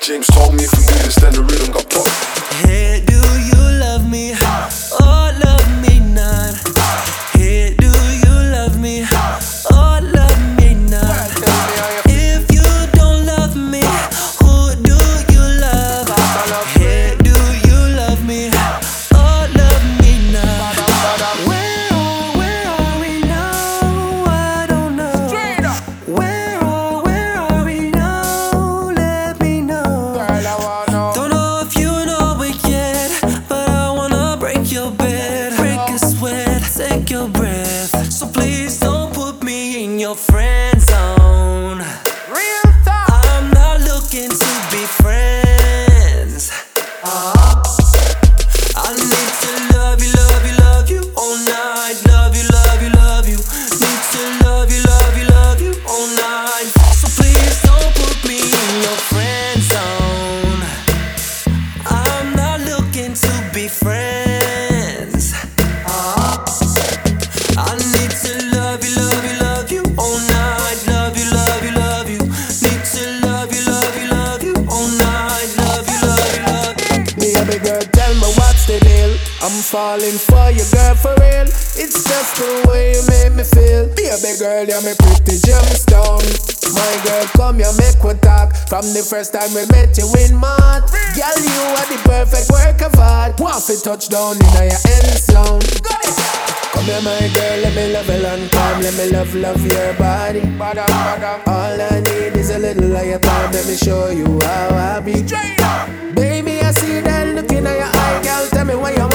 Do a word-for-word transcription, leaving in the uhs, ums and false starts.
James told me if we do this, then the rhythm got popped. Hey, do you love me? Oh, love me not. Hey, do you love me? Oh, love me not. If you don't love me, who do you love? Hey, do you love me? Oh, love me not. Where are, where are we now? I don't know. Where are, where are we now? Let me know. Don't know if you know it yet, but I wanna break your bed, break a sweat, take your breath. So please don't put me in your friend zone. Real talk. I'm not looking to be friends. I need to love you, love you, love you all night. Love you, love you, love you. Need to love you, love you, love you all night. So please don't put me in your friend zone. I'm not looking to be friends. I need to love you, love you, love you all night. Love you, love you, love you. Need to love you, love you, love you all night. Love you, love you, love you. Baby girl, tell me what's the deal. I'm falling for you, girl, for real. It's just the way you make me feel. Baby girl, you're my pretty gemstone. My girl, come here, make we talk. From the first time we met you in March. Girl, you are the perfect work of art. Want to touch down in your end zone. Come here, my girl, let me love you long time. Let me love, love your body. All I need is a little of your time. Let me show you how I be. Baby, I see that look in your eye, girl. Tell me why you